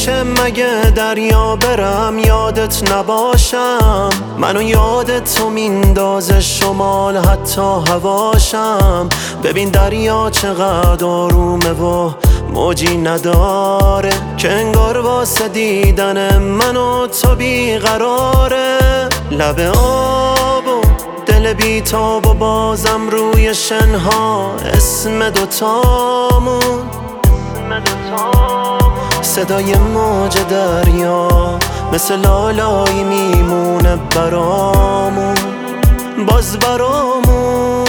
میشه مگه دریا برم یادت نباشم؟ منو یادت تو میندازه شمال حتی هواشم. ببین دریا چقدر آرومه و موجی نداره که انگار واسه دیدن من و تو بیقراره. لب آب و دل بیتاب و بازم روی شنها اسم دوتامون، صدای موج دریا مثل لالایی میمونه برامون، باز برامون.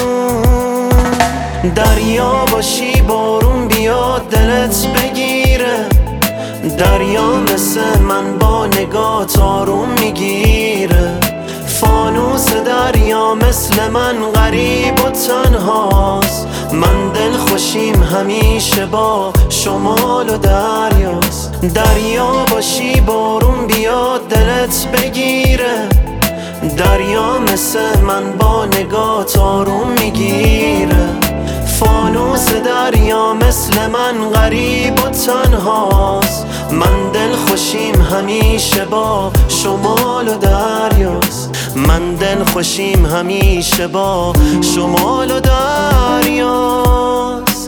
دریا باشی بارون بیاد دلت بگیره، دریا مثل من با نگات آروم میگیره. فانوس دریا مثل من غریب و تنهاست، من دل خوشیم همیشه با شمال و دریاست. دریا باشی بارون بیاد دلت بگیره، دریا مثل من با نگات آروم میگیره. فانوس دریا مثل من غریب و تنهاست، من دل خوشیم همیشه با شمال و دریاست. من دل خوشیم همیشه با شمال و دریاست.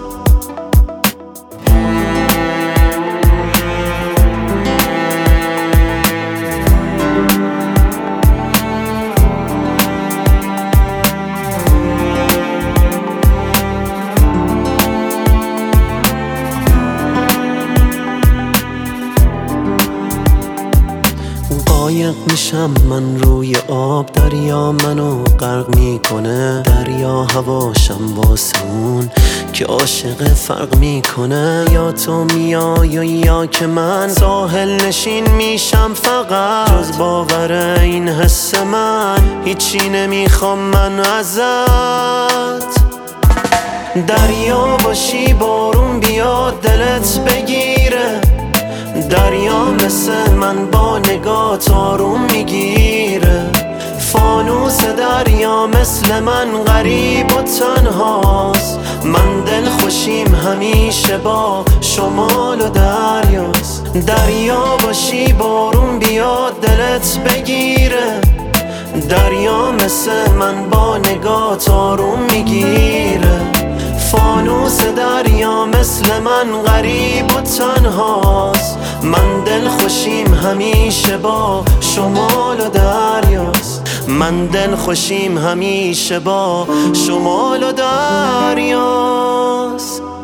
قایق میشم من روی آب، دریا منو غرق میکنه. دریا هواشم واسه اون که عاشق فرق میکنه. یا تو میای و یا که من ساحل نشین میشم فقط. جز باور این حس من هیچی نمیخوام من ازت. دریا باشی بارون بیاد دلت بگیره، دریا مثل من با نگات آروم میگیره. فانوس دریا مثل من غریب و تنهاست، من دل خوشیم همیشه با شمال و دریاست. دریا باشی بارون بیاد دلت بگیره، دریا مثل من با نگات آروم میگیره. فانوس دریا مثل من غریب و تنهاست، من دل خوشیم همیشه با شمال و دریاست. من دل خوشیم همیشه با شمال و دریاست.